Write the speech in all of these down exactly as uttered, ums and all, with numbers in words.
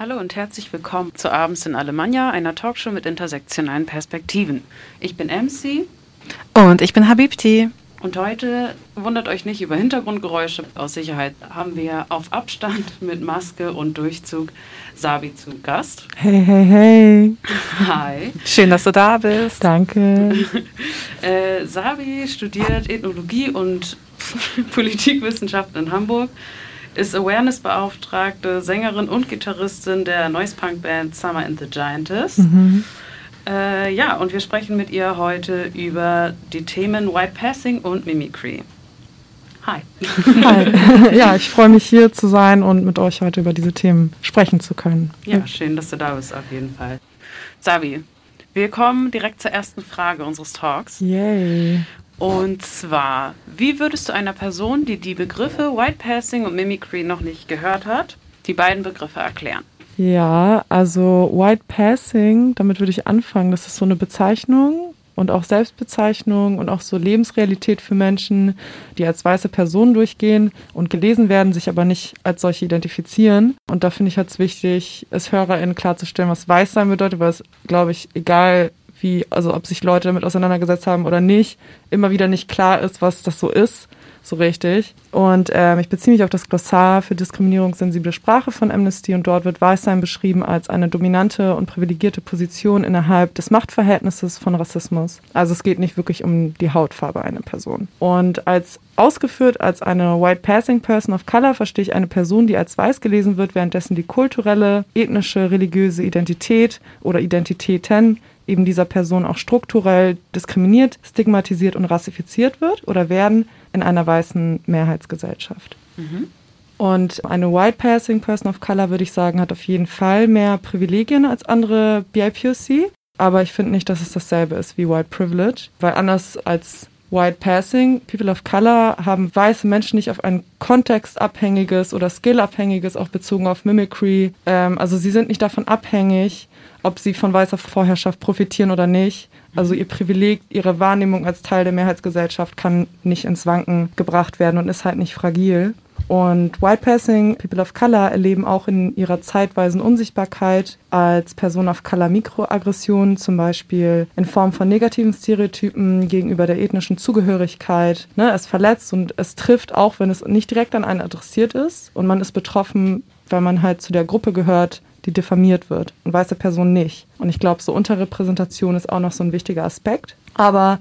Hallo und herzlich willkommen zu Abends in Alemannia, einer Talkshow mit intersektionalen Perspektiven. Ich bin M C. Und ich bin Habibti. Und heute, wundert euch nicht über Hintergrundgeräusche, aus Sicherheit haben wir auf Abstand mit Maske und Durchzug Sabi zu Gast. Hey, hey, hey. Hi. Schön, dass du da bist. Danke. äh, Sabi studiert Ethnologie und Politikwissenschaften in Hamburg, ist Awareness-Beauftragte, Sängerin und Gitarristin der Noise-Punk-Band Summer and the Giantess. Mhm. Äh, ja, und wir sprechen mit ihr heute über die Themen White Passing und Mimicry. Hi. Hi. Ja, ich freue mich, hier zu sein und mit euch heute über diese Themen sprechen zu können. Ja, schön, dass du da bist, auf jeden Fall. Sabi, wir kommen direkt zur ersten Frage unseres Talks. Yay. Und zwar, wie würdest du einer Person, die die Begriffe White Passing und Mimicry noch nicht gehört hat, die beiden Begriffe erklären? Ja, also White Passing, damit würde ich anfangen. Das ist so eine Bezeichnung und auch Selbstbezeichnung und auch so Lebensrealität für Menschen, die als weiße Personen durchgehen und gelesen werden, sich aber nicht als solche identifizieren. Und da finde ich halt wichtig, es HörerInnen klarzustellen, was weiß sein bedeutet, weil es, glaube ich, egal wie, also ob sich Leute damit auseinandergesetzt haben oder nicht, immer wieder nicht klar ist, was das so ist, so richtig. Und ähm, ich beziehe mich auf das Glossar für diskriminierungssensible Sprache von Amnesty und dort wird Weißsein beschrieben als eine dominante und privilegierte Position innerhalb des Machtverhältnisses von Rassismus. Also es geht nicht wirklich um die Hautfarbe einer Person. Und als ausgeführt als eine White Passing Person of Color verstehe ich eine Person, die als weiß gelesen wird, währenddessen die kulturelle, ethnische, religiöse Identität oder Identitäten eben dieser Person auch strukturell diskriminiert, stigmatisiert und rassifiziert wird oder werden in einer weißen Mehrheitsgesellschaft. Mhm. Und eine White Passing Person of Color, würde ich sagen, hat auf jeden Fall mehr Privilegien als andere B I P O C. Aber ich finde nicht, dass es dasselbe ist wie White Privilege, weil anders als White Passing, People of Color haben weiße Menschen nicht auf ein kontextabhängiges oder skillabhängiges, auch bezogen auf Mimicry. Ähm, also sie sind nicht davon abhängig, ob sie von weißer Vorherrschaft profitieren oder nicht. Also ihr Privileg, ihre Wahrnehmung als Teil der Mehrheitsgesellschaft kann nicht ins Wanken gebracht werden und ist halt nicht fragil. Und White Passing People of Color erleben auch in ihrer zeitweisen Unsichtbarkeit als Person of Color Mikroaggressionen, zum Beispiel in Form von negativen Stereotypen gegenüber der ethnischen Zugehörigkeit. Ne, es verletzt und es trifft auch, wenn es nicht direkt an einen adressiert ist und man ist betroffen, weil man halt zu der Gruppe gehört, die diffamiert wird und weiße Personen nicht. Und ich glaube, so Unterrepräsentation ist auch noch so ein wichtiger Aspekt. Aber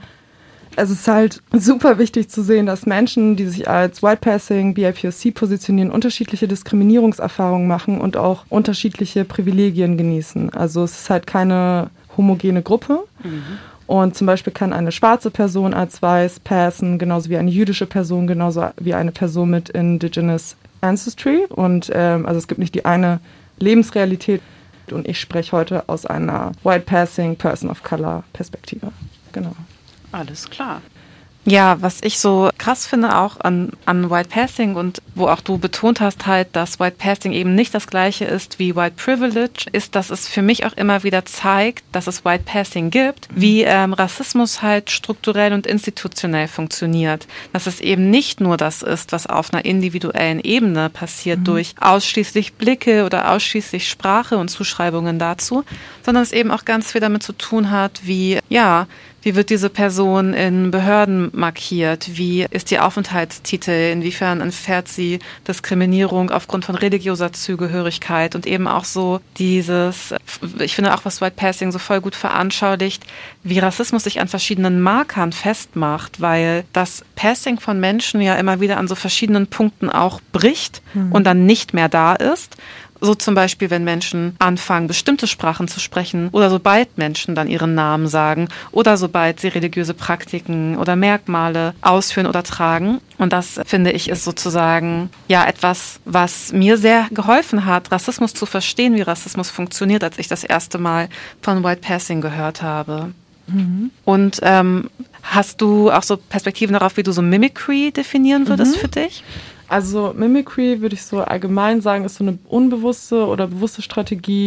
es ist halt super wichtig zu sehen, dass Menschen, die sich als White Passing, B I P O C positionieren, unterschiedliche Diskriminierungserfahrungen machen und auch unterschiedliche Privilegien genießen. Also es ist halt keine homogene Gruppe. Mhm. Und zum Beispiel kann eine schwarze Person als weiß passen, genauso wie eine jüdische Person, genauso wie eine Person mit Indigenous Ancestry. Und ähm, also es gibt nicht die eine Lebensrealität und ich spreche heute aus einer White Passing Person of Color Perspektive. Genau. Alles klar. Ja, was ich so krass finde auch an, an White Passing und wo auch du betont hast halt, dass White Passing eben nicht das gleiche ist wie White Privilege, ist, dass es für mich auch immer wieder zeigt, dass es White Passing gibt, wie ähm, Rassismus halt strukturell und institutionell funktioniert. Dass es eben nicht nur das ist, was auf einer individuellen Ebene passiert mhm. durch ausschließlich Blicke oder ausschließlich Sprache und Zuschreibungen dazu, sondern es eben auch ganz viel damit zu tun hat, wie, ja, wie wird diese Person in Behörden markiert? Wie ist ihr Aufenthaltstitel? Inwiefern erfährt sie Diskriminierung aufgrund von religiöser Zugehörigkeit? Und eben auch so dieses, ich finde auch, was White Passing so voll gut veranschaulicht, wie Rassismus sich an verschiedenen Markern festmacht, weil das Passing von Menschen ja immer wieder an so verschiedenen Punkten auch bricht mhm. und dann nicht mehr da ist. So zum Beispiel, wenn Menschen anfangen, bestimmte Sprachen zu sprechen oder sobald Menschen dann ihren Namen sagen oder sobald sie religiöse Praktiken oder Merkmale ausführen oder tragen. Und das, finde ich, ist sozusagen ja etwas, was mir sehr geholfen hat, Rassismus zu verstehen, wie Rassismus funktioniert, als ich das erste Mal von White Passing gehört habe. Mhm. Und ähm, hast du auch so Perspektiven darauf, wie du so Mimicry definieren würdest mhm. für dich? Also Mimicry, würde ich so allgemein sagen, ist so eine unbewusste oder bewusste Strategie,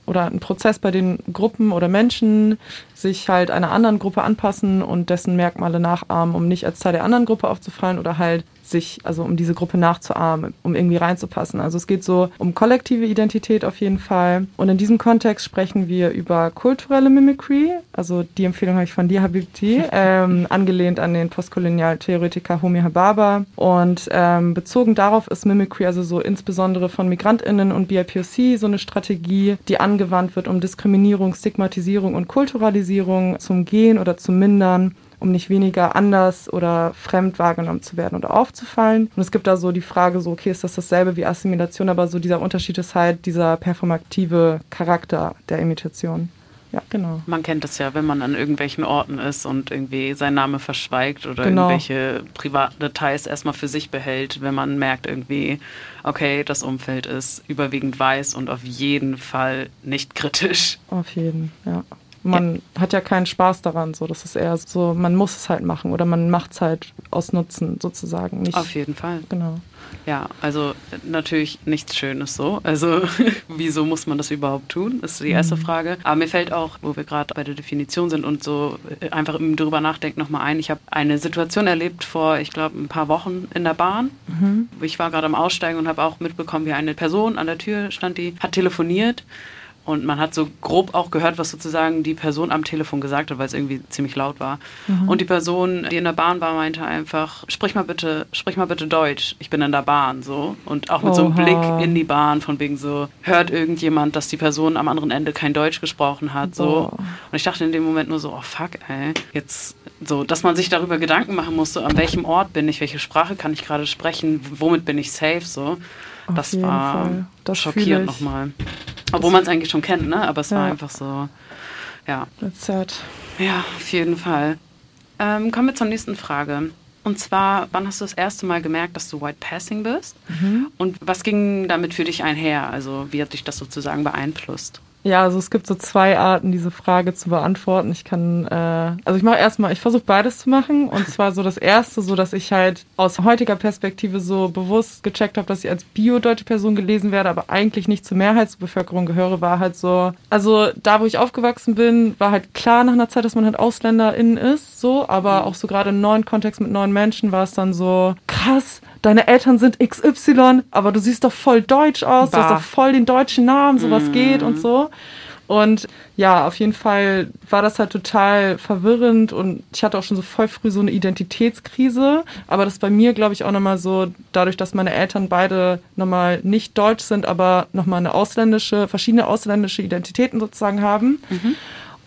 oder ein Prozess, bei dem Gruppen oder Menschen sich halt einer anderen Gruppe anpassen und dessen Merkmale nachahmen, um nicht als Teil der anderen Gruppe aufzufallen oder halt sich, also um diese Gruppe nachzuahmen, um irgendwie reinzupassen. Also es geht so um kollektive Identität auf jeden Fall. Und in diesem Kontext sprechen wir über kulturelle Mimicry. Also die Empfehlung habe ich von dir, Habibti, ähm, angelehnt an den Postkolonialtheoretiker Homi Hababa. Und ähm, bezogen darauf ist Mimicry, also so insbesondere von MigrantInnen und B I P O C, so eine Strategie, die angewandt wird, um Diskriminierung, Stigmatisierung und Kulturalisierung zu umgehen oder zu mindern, um nicht weniger anders oder fremd wahrgenommen zu werden oder aufzufallen. Und es gibt da so die Frage, so okay, ist das dasselbe wie Assimilation, aber so dieser Unterschied ist halt dieser performative Charakter der Imitation. Ja, genau. Man kennt das ja, wenn man an irgendwelchen Orten ist und irgendwie sein Name verschweigt oder genau. irgendwelche privaten Details erstmal für sich behält, wenn man merkt irgendwie, okay, das Umfeld ist überwiegend weiß und auf jeden Fall nicht kritisch. Auf jeden, ja. Man ja. hat ja keinen Spaß daran, so. Das ist eher so, man muss es halt machen oder man macht es halt aus Nutzen sozusagen. Nicht, auf jeden Fall. Genau. Ja, also natürlich nichts Schönes so. Also wieso muss man das überhaupt tun, ist die erste mhm. Frage. Aber mir fällt auch, wo wir gerade bei der Definition sind und so einfach drüber nachdenken, nochmal ein. Ich habe eine Situation erlebt vor, ich glaube, ein paar Wochen in der Bahn. Mhm. Ich war gerade am Aussteigen und habe auch mitbekommen, wie eine Person an der Tür stand, die hat telefoniert. Und man hat so grob auch gehört, was sozusagen die Person am Telefon gesagt hat, weil es irgendwie ziemlich laut war. Mhm. Und die Person, die in der Bahn war, meinte einfach, sprich mal bitte, sprich mal bitte Deutsch, ich bin in der Bahn, so. Und auch mit Oha. so einem Blick in die Bahn, von wegen so, hört irgendjemand, dass die Person am anderen Ende kein Deutsch gesprochen hat, so. Boah. Und ich dachte in dem Moment nur so, oh fuck, ey, jetzt so, dass man sich darüber Gedanken machen muss, so, an welchem Ort bin ich, welche Sprache kann ich gerade sprechen, womit bin ich safe, so. Auf das war das schockierend nochmal. Obwohl man es eigentlich schon kennt, ne? Aber es ja. war einfach so, ja. That's sad. Ja, auf jeden Fall. Ähm, kommen wir zur nächsten Frage. Und zwar, wann hast du das erste Mal gemerkt, dass du White Passing bist? Mhm. Und was ging damit für dich einher? Also wie hat dich das sozusagen beeinflusst? Ja, also es gibt so zwei Arten, diese Frage zu beantworten. Ich kann, äh, also ich mache erstmal, ich versuche beides zu machen. Und zwar so das Erste, so dass ich halt aus heutiger Perspektive so bewusst gecheckt habe, dass ich als bio-deutsche Person gelesen werde, aber eigentlich nicht zur Mehrheitsbevölkerung gehöre, war halt so, also da, wo ich aufgewachsen bin, war halt klar nach einer Zeit, dass man halt AusländerInnen ist, so, aber auch so gerade im neuen Kontext mit neuen Menschen war es dann so, krass, deine Eltern sind X Y, aber du siehst doch voll deutsch aus, bah. Du hast doch voll den deutschen Namen, so was mm. geht und so. Und ja, auf jeden Fall war das halt total verwirrend und ich hatte auch schon so voll früh so eine Identitätskrise. Aber das ist bei mir, glaube ich, auch nochmal so, dadurch, dass meine Eltern beide nochmal nicht deutsch sind, aber nochmal eine ausländische, verschiedene ausländische Identitäten sozusagen haben. Mhm.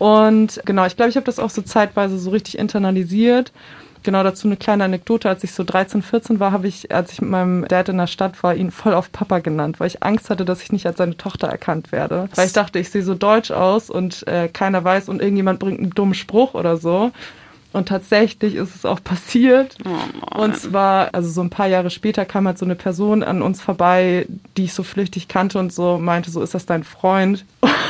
Und genau, ich glaube, ich habe das auch so zeitweise so richtig internalisiert. Genau, dazu eine kleine Anekdote. Als ich so dreizehn, vierzehn war, habe ich, als ich mit meinem Dad in der Stadt war, ihn voll auf Papa genannt, weil ich Angst hatte, dass ich nicht als seine Tochter erkannt werde. Weil ich dachte, ich sehe so deutsch aus und äh, keiner weiß und irgendjemand bringt einen dummen Spruch oder so. Und tatsächlich ist es auch passiert. Oh und zwar, also so ein paar Jahre später kam halt so eine Person an uns vorbei, die ich so flüchtig kannte und so meinte, so, ist das dein Freund?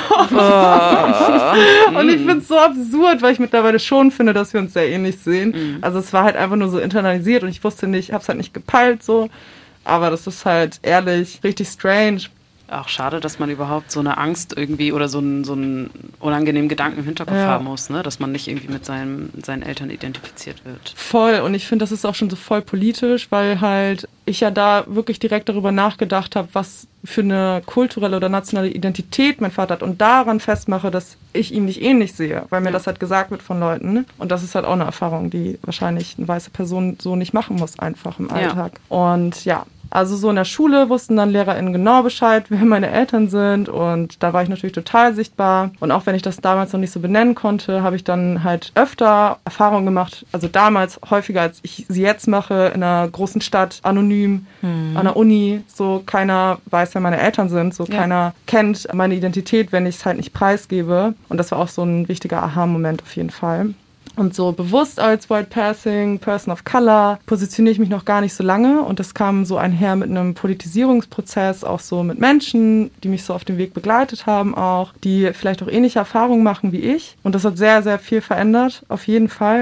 Oh. Und ich finde es so absurd, weil ich mittlerweile schon finde, dass wir uns sehr ähnlich sehen. Mhm. Also es war halt einfach nur so internalisiert und ich wusste nicht, habe es halt nicht gepeilt so. Aber das ist halt ehrlich richtig strange. Auch schade, dass man überhaupt so eine Angst irgendwie oder so einen, so einen unangenehmen Gedanken im Hinterkopf ja. haben muss, ne? Dass man nicht irgendwie mit seinem, seinen Eltern identifiziert wird. Voll, und ich finde, das ist auch schon so voll politisch, weil halt ich ja da wirklich direkt darüber nachgedacht habe, was für eine kulturelle oder nationale Identität mein Vater hat und daran festmache, dass ich ihm nicht ähnlich sehe, weil mir ja. das halt gesagt wird von Leuten. Und das ist halt auch eine Erfahrung, die wahrscheinlich eine weiße Person so nicht machen muss, einfach im Alltag. Ja. Und ja, also so in der Schule wussten dann LehrerInnen genau Bescheid, wer meine Eltern sind und da war ich natürlich total sichtbar. Und auch wenn ich das damals noch nicht so benennen konnte, habe ich dann halt öfter Erfahrungen gemacht, also damals häufiger, als ich sie jetzt mache, in einer großen Stadt, anonym, hm. an der Uni, so keiner weiß, wer meine Eltern sind, so ja. keiner kennt meine Identität, wenn ich es halt nicht preisgebe. Und das war auch so ein wichtiger Aha-Moment auf jeden Fall. Und so bewusst als White Passing, Person of Color positioniere ich mich noch gar nicht so lange. Und das kam so einher mit einem Politisierungsprozess, auch so mit Menschen, die mich so auf dem Weg begleitet haben auch, die vielleicht auch ähnliche Erfahrungen machen wie ich. Und das hat sehr, sehr viel verändert, auf jeden Fall.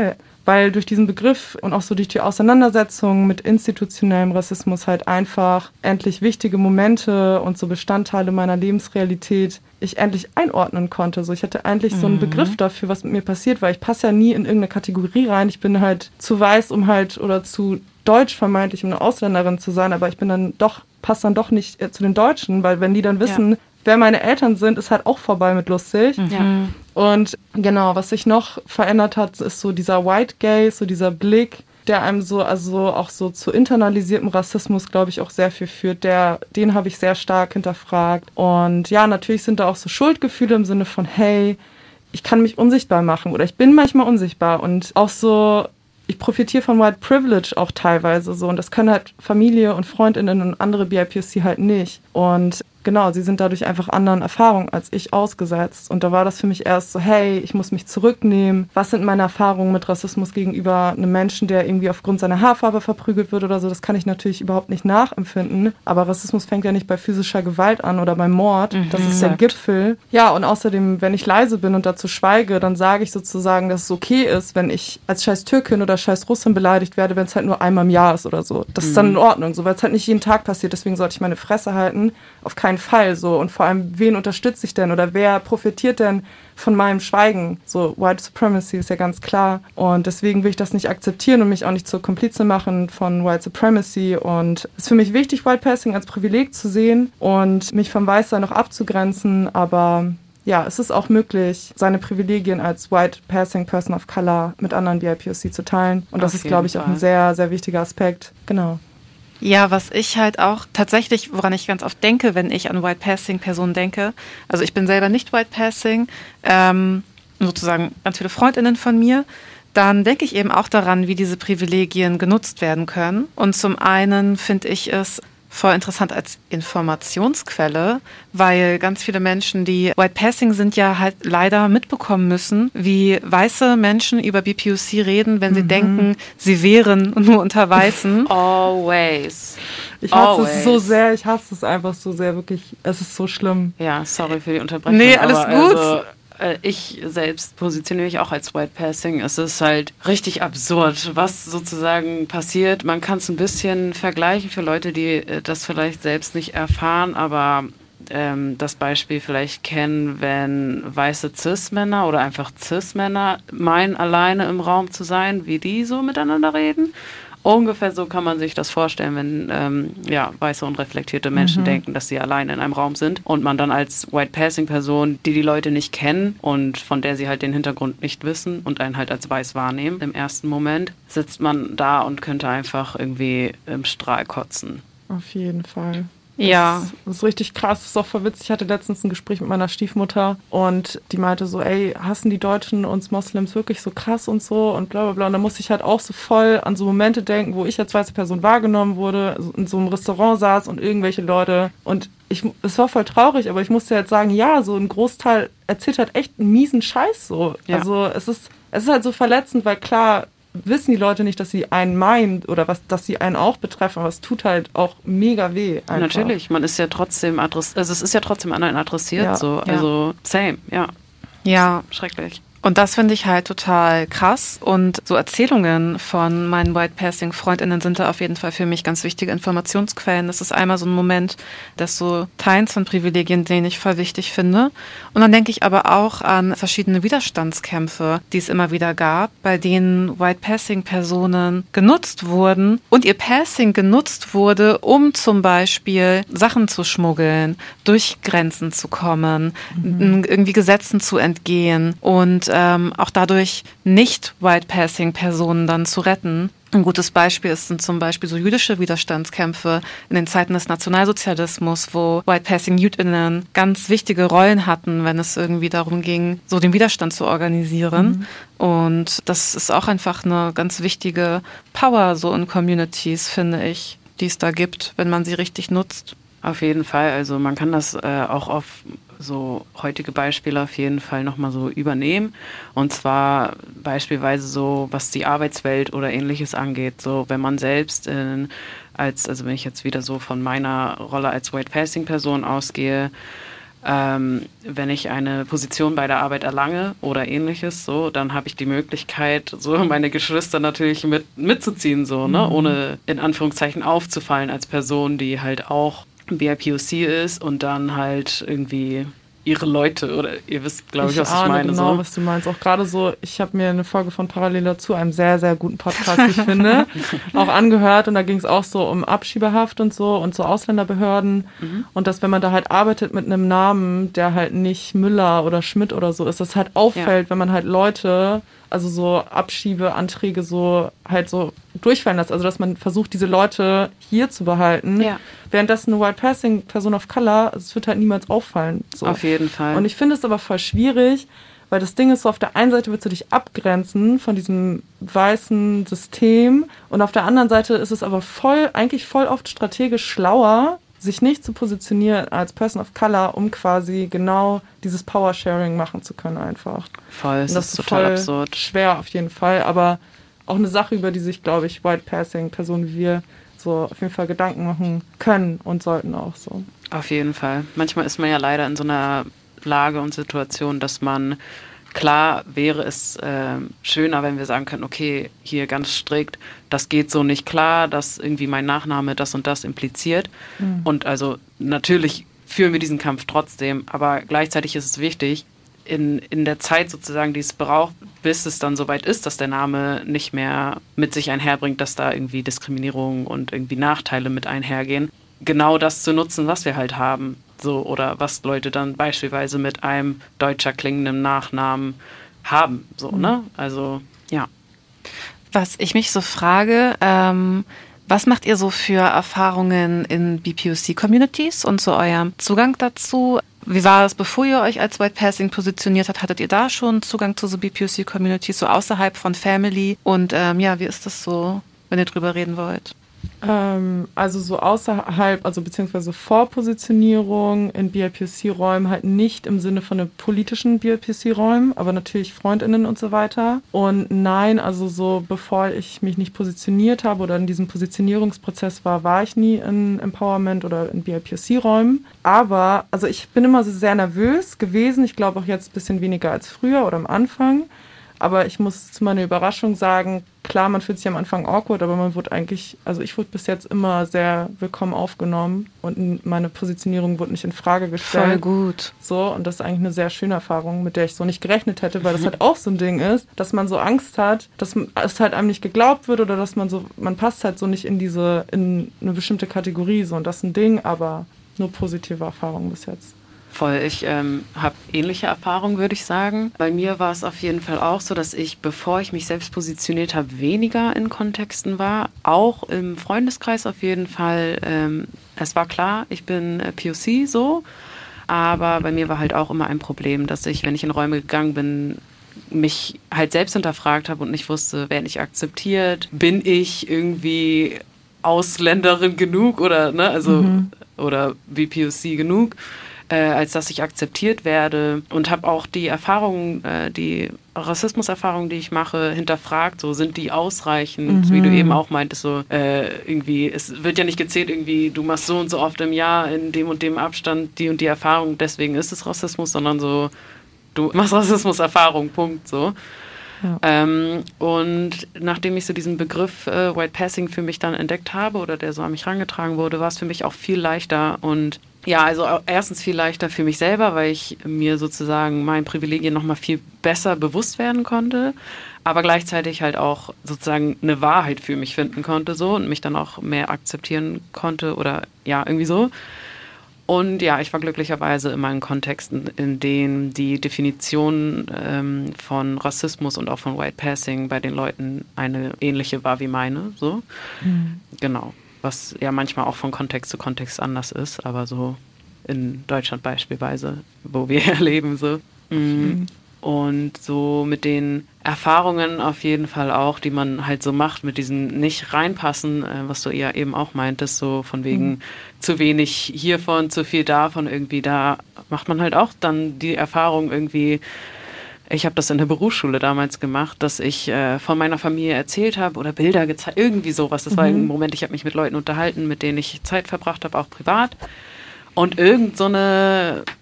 weil durch diesen Begriff und auch so durch die Auseinandersetzung mit institutionellem Rassismus halt einfach endlich wichtige Momente und so Bestandteile meiner Lebensrealität ich endlich einordnen konnte. So, ich hatte endlich so einen Begriff dafür, was mit mir passiert, weil ich passe ja nie in irgendeine Kategorie rein. Ich bin halt zu weiß, um halt, oder zu deutsch vermeintlich, um eine Ausländerin zu sein, aber ich bin dann doch, passe dann doch nicht äh, zu den Deutschen, weil wenn die dann wissen, ja. wer meine Eltern sind, ist halt auch vorbei mit lustig. Ja. Und genau, was sich noch verändert hat, ist so dieser White Gaze, so dieser Blick, der einem so, also auch so zu internalisiertem Rassismus, glaube ich, auch sehr viel führt. Der, den habe ich sehr stark hinterfragt. Und ja, natürlich sind da auch so Schuldgefühle im Sinne von, hey, ich kann mich unsichtbar machen oder ich bin manchmal unsichtbar. Und auch so, ich profitiere von White Privilege auch teilweise so. Und das können halt Familie und FreundInnen und andere B I P O C halt nicht. Und genau, sie sind dadurch einfach anderen Erfahrungen als ich ausgesetzt. Und da war das für mich erst so, hey, ich muss mich zurücknehmen. Was sind meine Erfahrungen mit Rassismus gegenüber einem Menschen, der irgendwie aufgrund seiner Haarfarbe verprügelt wird oder so? Das kann ich natürlich überhaupt nicht nachempfinden. Aber Rassismus fängt ja nicht bei physischer Gewalt an oder beim Mord. Mhm, das ist der Gipfel. Ja, und außerdem, wenn ich leise bin und dazu schweige, dann sage ich sozusagen, dass es okay ist, wenn ich als scheiß Türkin oder scheiß Russin beleidigt werde, wenn es halt nur einmal im Jahr ist oder so. Das mhm. ist dann in Ordnung, so, weil es halt nicht jeden Tag passiert. Deswegen sollte ich meine Fresse halten. Auf keinen Fall so. Und vor allem, wen unterstütze ich denn oder wer profitiert denn von meinem Schweigen? So, White Supremacy ist ja ganz klar. Und deswegen will ich das nicht akzeptieren und mich auch nicht zur Komplize machen von White Supremacy. Und es ist für mich wichtig, White Passing als Privileg zu sehen und mich vom Weißsein noch abzugrenzen. Aber ja, es ist auch möglich, seine Privilegien als White Passing Person of Color mit anderen B I P O C zu teilen. Und das ist, glaube ich, Fall. auch ein sehr, sehr wichtiger Aspekt. Genau. Ja, was ich halt auch tatsächlich, woran ich ganz oft denke, wenn ich an White-Passing-Personen denke, also ich bin selber nicht White-Passing, ähm, sozusagen ganz viele FreundInnen von mir, dann denke ich eben auch daran, wie diese Privilegien genutzt werden können. Und zum einen finde ich es voll interessant als Informationsquelle, weil ganz viele Menschen, die White Passing sind, ja halt leider mitbekommen müssen, wie weiße Menschen über B P O C reden, wenn sie mhm. denken, sie wären nur unter Weißen. Always. Ich hasse Always. es so sehr, ich hasse es einfach so sehr, wirklich, es ist so schlimm. Ja, sorry für die Unterbrechung. Nee, alles aber gut. Also ich selbst positioniere mich auch als White Passing. Es ist halt richtig absurd, was sozusagen passiert. Man kann es ein bisschen vergleichen für Leute, die das vielleicht selbst nicht erfahren, aber ähm, das Beispiel vielleicht kennen, wenn weiße Cis-Männer oder einfach Cis-Männer meinen, alleine im Raum zu sein, wie die so miteinander reden. Ungefähr so kann man sich das vorstellen, wenn ähm, ja, weiße und reflektierte Menschen mhm. denken, dass sie alleine in einem Raum sind und man dann als White-Passing-Person, die die Leute nicht kennen und von der sie halt den Hintergrund nicht wissen und einen halt als weiß wahrnehmen, im ersten Moment sitzt man da und könnte einfach irgendwie im Strahl kotzen. Auf jeden Fall. Ja. Das ist, das ist richtig krass, das ist auch voll witzig. Ich hatte letztens ein Gespräch mit meiner Stiefmutter und die meinte so, ey, hassen die Deutschen uns Moslems wirklich so krass und so und bla bla bla. Und da musste ich halt auch so voll an so Momente denken, wo ich als weiße Person wahrgenommen wurde, also in so einem Restaurant saß und irgendwelche Leute und ich, es war voll traurig, aber ich musste halt sagen, ja, so ein Großteil erzählt halt echt einen miesen Scheiß so. Ja. Also es ist, es ist halt so verletzend, weil klar, wissen die Leute nicht, dass sie einen meinen oder was, dass sie einen auch betreffen, aber es tut halt auch mega weh. Einfach. Natürlich, man ist ja trotzdem adressiert, also es ist ja trotzdem an einen adressiert, ja, so, ja. also same, ja. Ja. Schrecklich. Und das finde ich halt total krass. Und so Erzählungen von meinen White-Passing-FreundInnen sind da auf jeden Fall für mich ganz wichtige Informationsquellen. Das ist einmal so ein Moment des so Teilens von Privilegien, den ich voll wichtig finde. Und dann denke ich aber auch an verschiedene Widerstandskämpfe, die es immer wieder gab, bei denen White-Passing-Personen genutzt wurden und ihr Passing genutzt wurde, um zum Beispiel Sachen zu schmuggeln, durch Grenzen zu kommen, mhm. irgendwie Gesetzen zu entgehen und ähm, auch dadurch nicht White-Passing-Personen dann zu retten. Ein gutes Beispiel ist, sind zum Beispiel so jüdische Widerstandskämpfe in den Zeiten des Nationalsozialismus, wo White-Passing-JüdInnen ganz wichtige Rollen hatten, wenn es irgendwie darum ging, so den Widerstand zu organisieren. Mhm. Und das ist auch einfach eine ganz wichtige Power so in Communities, finde ich, die es da gibt, wenn man sie richtig nutzt. Auf jeden Fall, also man kann das äh, auch auf so heutige Beispiele auf jeden Fall nochmal so übernehmen. Und zwar beispielsweise so, was die Arbeitswelt oder Ähnliches angeht. So, wenn man selbst in, als, also wenn ich jetzt wieder so von meiner Rolle als White-Passing-Person ausgehe, Ähm, wenn ich eine Position bei der Arbeit erlange oder ähnliches, so, dann habe ich die Möglichkeit, so meine Geschwister natürlich mit, mitzuziehen, so, ne, mhm. ohne in Anführungszeichen aufzufallen als Person, die halt auch B I P O C ist und dann halt irgendwie ihre Leute, oder ihr wisst, glaube ich, ich, was ich meine. Genau, so. was du meinst. Auch gerade so, ich habe mir eine Folge von Parallel dazu, einem sehr, sehr guten Podcast, ich finde, auch angehört und da ging es auch so um Abschiebehaft und so und so Ausländerbehörden mhm. und dass, wenn man da halt arbeitet mit einem Namen, der halt nicht Müller oder Schmidt oder so ist, das halt auffällt, ja. wenn man halt Leute, also so Abschiebeanträge so halt so durchfallen lässt. Also dass man versucht, diese Leute hier zu behalten. Ja. Währenddessen eine White Passing Person of Color, es wird halt niemals auffallen. So. Auf jeden Fall. Und ich finde es aber voll schwierig, weil das Ding ist so, auf der einen Seite willst du dich abgrenzen von diesem weißen System und auf der anderen Seite ist es aber voll, eigentlich voll oft strategisch schlauer, sich nicht zu positionieren als Person of Color, um quasi genau dieses Power-Sharing machen zu können einfach. Voll, das, das ist total voll absurd. Schwer auf jeden Fall, aber auch eine Sache, über die sich, glaube ich, White-Passing-Personen wie wir so auf jeden Fall Gedanken machen können und sollten auch so. Auf jeden Fall. Manchmal ist man ja leider in so einer Lage und Situation, dass man, klar wäre es äh, schöner, wenn wir sagen können, okay, hier ganz strikt, das geht so nicht klar, dass irgendwie mein Nachname das und das impliziert. Mhm. Und also natürlich führen wir diesen Kampf trotzdem, aber gleichzeitig ist es wichtig, in, in der Zeit sozusagen, die es braucht, bis es dann soweit ist, dass der Name nicht mehr mit sich einherbringt, dass da irgendwie Diskriminierung und irgendwie Nachteile mit einhergehen, genau das zu nutzen, was wir halt haben. So, oder was Leute dann beispielsweise mit einem deutscher klingenden Nachnamen haben. So, mhm. ne? Also, ja. Was ich mich so frage, ähm, was macht ihr so für Erfahrungen in B P O C-Communities und so eurem Zugang dazu? Wie war es, bevor ihr euch als White Passing positioniert habt? Hattet ihr da schon Zugang zu so B P O C-Communities, so außerhalb von Family? Und ähm, ja, wie ist das so, wenn ihr drüber reden wollt? Ähm, also so außerhalb, also beziehungsweise Vorpositionierung in B I P O C-Räumen halt nicht im Sinne von den politischen B I P O C-Räumen, aber natürlich FreundInnen und so weiter. Und nein, also so bevor ich mich nicht positioniert habe oder in diesem Positionierungsprozess war, war ich nie in Empowerment oder in B I P O C-Räumen. Aber, also ich bin immer so sehr nervös gewesen, ich glaube auch jetzt ein bisschen weniger als früher oder am Anfang. Aber ich muss zu meiner Überraschung sagen, klar, man fühlt sich am Anfang awkward, aber man wurde eigentlich, also ich wurde bis jetzt immer sehr willkommen aufgenommen und meine Positionierung wurde nicht in Frage gestellt. Voll gut. So, und das ist eigentlich eine sehr schöne Erfahrung, mit der ich so nicht gerechnet hätte, weil das halt auch so ein Ding ist, dass man so Angst hat, dass es halt einem nicht geglaubt wird oder dass man so, man passt halt so nicht in diese, in eine bestimmte Kategorie, so, und das ist ein Ding, aber nur positive Erfahrungen bis jetzt. Voll, ich ähm, habe ähnliche Erfahrungen, würde ich sagen. Bei mir war es auf jeden Fall auch so, dass ich, bevor ich mich selbst positioniert habe, weniger in Kontexten war. Auch im Freundeskreis auf jeden Fall. Ähm, es war klar, ich bin äh, P O C so, aber bei mir war halt auch immer ein Problem, dass ich, wenn ich in Räume gegangen bin, mich halt selbst hinterfragt habe und nicht wusste, werde ich akzeptiert, bin ich irgendwie Ausländerin genug oder, ne, also, mhm. oder B P O C genug, Äh, als dass ich akzeptiert werde, und habe auch die Erfahrungen, äh, die Rassismuserfahrungen, die ich mache, hinterfragt, so sind die ausreichend, mhm. wie du eben auch meintest, so äh, irgendwie, es wird ja nicht gezählt, irgendwie, du machst so und so oft im Jahr in dem und dem Abstand die und die Erfahrung, deswegen ist es Rassismus, sondern so, du machst Rassismuserfahrung, Punkt, so. Ja. Ähm, und nachdem ich so diesen Begriff äh, White Passing für mich dann entdeckt habe oder der so an mich herangetragen wurde, war es für mich auch viel leichter und ja, also erstens viel leichter für mich selber, weil ich mir sozusagen meinen Privilegien nochmal viel besser bewusst werden konnte, aber gleichzeitig halt auch sozusagen eine Wahrheit für mich finden konnte so und mich dann auch mehr akzeptieren konnte oder ja, irgendwie so. Und ja, ich war glücklicherweise immer in Kontexten, in denen die Definition ähm, von Rassismus und auch von White Passing bei den Leuten eine ähnliche war wie meine, so. Mhm. Genau. Was ja manchmal auch von Kontext zu Kontext anders ist, aber so in Deutschland beispielsweise, wo wir ja leben, so. Mhm. Und so mit den Erfahrungen auf jeden Fall auch, die man halt so macht, mit diesem nicht reinpassen, äh, was du ja eben auch meintest, so von wegen mhm. zu wenig hiervon, zu viel davon, irgendwie da macht man halt auch dann die Erfahrung irgendwie. Ich habe das in der Berufsschule damals gemacht, dass ich äh, von meiner Familie erzählt habe oder Bilder gezeigt, irgendwie sowas. Das mhm. war ein Moment, ich habe mich mit Leuten unterhalten, mit denen ich Zeit verbracht habe, auch privat. Und irgend so eine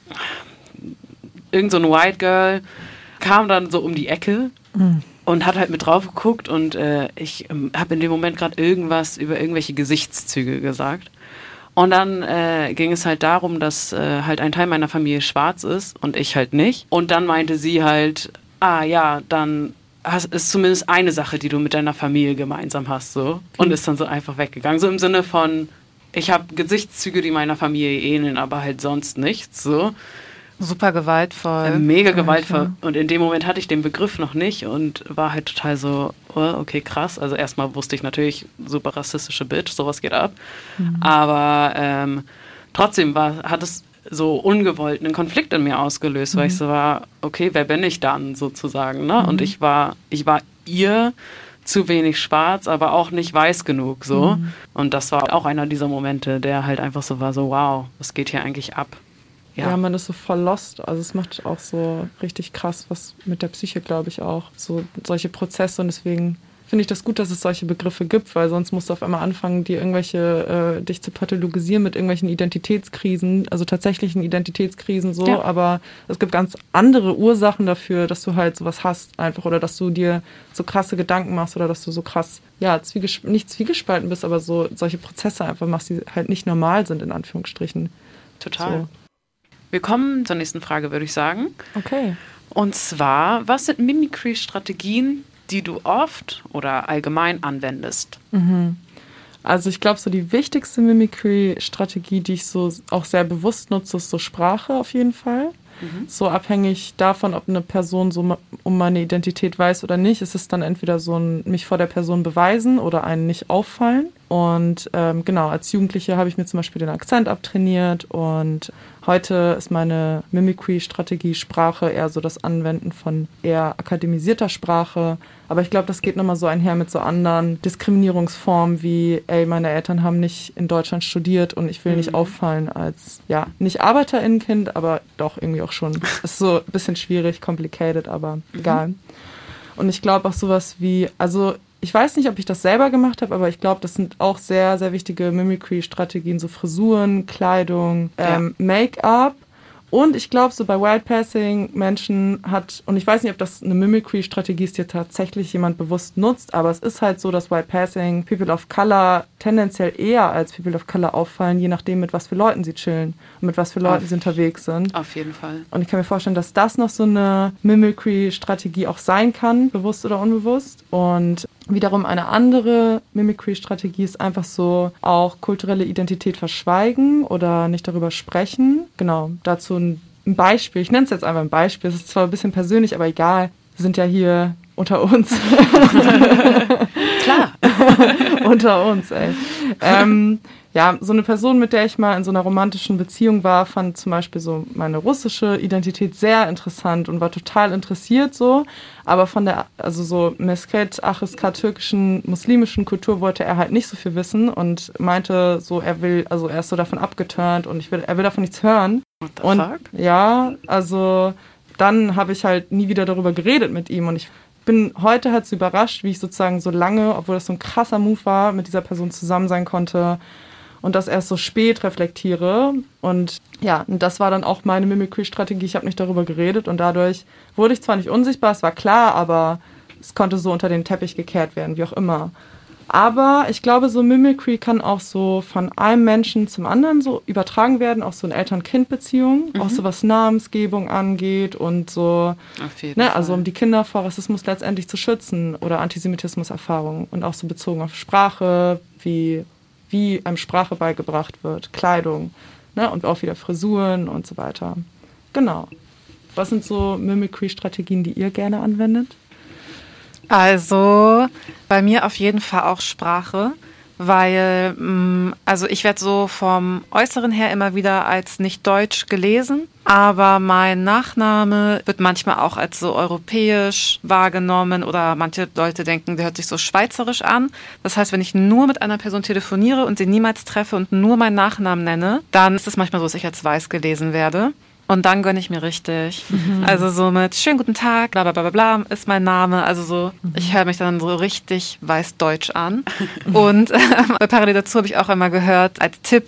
irgend so ein White Girl kam dann so um die Ecke mhm. und hat halt mit drauf geguckt und äh, ich ähm, habe in dem Moment gerade irgendwas über irgendwelche Gesichtszüge gesagt. Und dann äh, ging es halt darum, dass äh, halt ein Teil meiner Familie schwarz ist und ich halt nicht. Und dann meinte sie halt, ah ja, dann hast, ist zumindest eine Sache, die du mit deiner Familie gemeinsam hast, so. Und mhm. ist dann so einfach weggegangen. So im Sinne von, ich habe Gesichtszüge, die meiner Familie ähneln, aber halt sonst nichts, so. Super gewaltvoll. Äh, mega gewaltvoll. Und in dem Moment hatte ich den Begriff noch nicht und war halt total so, oh, okay, krass. Also erstmal wusste ich natürlich, super rassistische Bitch, sowas geht ab. Mhm. Aber ähm, trotzdem war, hat es so ungewollt einen Konflikt in mir ausgelöst, mhm. weil ich so war, okay, wer bin ich dann sozusagen? Ne? Mhm. Und ich war, ich war ihr zu wenig schwarz, aber auch nicht weiß genug. So. Mhm. Und das war auch einer dieser Momente, der halt einfach so war, so wow, was geht hier eigentlich ab? Ja. ja, man ist so voll lost. Also es macht auch so richtig krass was mit der Psyche, glaube ich auch. So solche Prozesse und deswegen finde ich das gut, dass es solche Begriffe gibt, weil sonst musst du auf einmal anfangen, dir irgendwelche, äh, dich zu pathologisieren mit irgendwelchen Identitätskrisen, also tatsächlichen Identitätskrisen so, ja. aber es gibt ganz andere Ursachen dafür, dass du halt sowas hast einfach oder dass du dir so krasse Gedanken machst oder dass du so krass, ja, zwiegesp- nicht zwiegespalten bist, aber so solche Prozesse einfach machst, die halt nicht normal sind, in Anführungsstrichen. Total. So. Wir kommen zur nächsten Frage, würde ich sagen. Okay. Und zwar, was sind Mimicry-Strategien, die du oft oder allgemein anwendest? Mhm. Also ich glaube, so die wichtigste Mimicry-Strategie, die ich so auch sehr bewusst nutze, ist so Sprache auf jeden Fall. Mhm. So abhängig davon, ob eine Person so um meine Identität weiß oder nicht, ist es dann entweder so ein mich vor der Person beweisen oder einen nicht auffallen. Und ähm, genau, als Jugendliche habe ich mir zum Beispiel den Akzent abtrainiert und heute ist meine Mimicry-Strategie Sprache eher so das Anwenden von eher akademisierter Sprache. Aber ich glaube, das geht nochmal so einher mit so anderen Diskriminierungsformen wie, ey, meine Eltern haben nicht in Deutschland studiert und ich will mhm. nicht auffallen als, ja, nicht ArbeiterInnenkind, aber doch irgendwie auch schon. Ist so ein bisschen schwierig, complicated, aber mhm. egal. Und ich glaube auch sowas wie, also ich weiß nicht, ob ich das selber gemacht habe, aber ich glaube, das sind auch sehr, sehr wichtige Mimicry-Strategien, so Frisuren, Kleidung, ähm, ja. Make-up. Und ich glaube, so bei Wildpassing Menschen hat, und ich weiß nicht, ob das eine Mimicry-Strategie ist, die tatsächlich jemand bewusst nutzt, aber es ist halt so, dass Wildpassing People of Color tendenziell eher als People of Color auffallen, je nachdem, mit was für Leuten sie chillen und mit was für Leuten auf, sie unterwegs sind. Auf jeden Fall. Und ich kann mir vorstellen, dass das noch so eine Mimicry-Strategie auch sein kann, bewusst oder unbewusst. Und wiederum eine andere Mimicry-Strategie ist einfach so auch kulturelle Identität verschweigen oder nicht darüber sprechen. Genau, dazu ein Beispiel. Ich nenne es jetzt einfach ein Beispiel. Es ist zwar ein bisschen persönlich, aber egal. Wir sind ja hier unter uns. Klar. Unter uns, ey. Ähm, ja, so eine Person, mit der ich mal in so einer romantischen Beziehung war, fand zum Beispiel so meine russische Identität sehr interessant und war total interessiert so. Aber von der, also so Mesket, Achiska, türkischen, muslimischen Kultur wollte er halt nicht so viel wissen und meinte so, er will, also er ist so davon abgeturnt und ich will, er will davon nichts hören. What the und fuck? Ja, also dann habe ich halt nie wieder darüber geredet mit ihm und ich bin heute halt so überrascht, wie ich sozusagen so lange, obwohl das so ein krasser Move war, mit dieser Person zusammen sein konnte und das erst so spät reflektiere. Und ja, und das war dann auch meine Mimicry-Strategie. Ich habe nicht darüber geredet und dadurch wurde ich zwar nicht unsichtbar, es war klar, aber es konnte so unter den Teppich gekehrt werden, wie auch immer. Aber ich glaube, so Mimicry kann auch so von einem Menschen zum anderen so übertragen werden, auch so in Eltern-Kind-Beziehungen, mhm. auch so was Namensgebung angeht und so, auf jeden ne, Fall. also um die Kinder vor Rassismus letztendlich zu schützen oder Antisemitismus-Erfahrungen und auch so bezogen auf Sprache, wie, wie einem Sprache beigebracht wird, Kleidung, ne, und auch wieder Frisuren und so weiter. Genau. Was sind so Mimicry-Strategien, die ihr gerne anwendet? Also bei mir auf jeden Fall auch Sprache, weil also ich werde so vom Äußeren her immer wieder als nicht deutsch gelesen, aber mein Nachname wird manchmal auch als so europäisch wahrgenommen oder manche Leute denken, der hört sich so schweizerisch an. Das heißt, wenn ich nur mit einer Person telefoniere und sie niemals treffe und nur meinen Nachnamen nenne, dann ist es manchmal so, dass ich als weiß gelesen werde. Und dann gönne ich mir richtig. Mhm. Also so mit schönen guten Tag, bla bla bla bla ist mein Name. Also so, mhm. ich höre mich dann so richtig weißdeutsch an. Und äh, parallel dazu habe ich auch einmal gehört, als Tipp,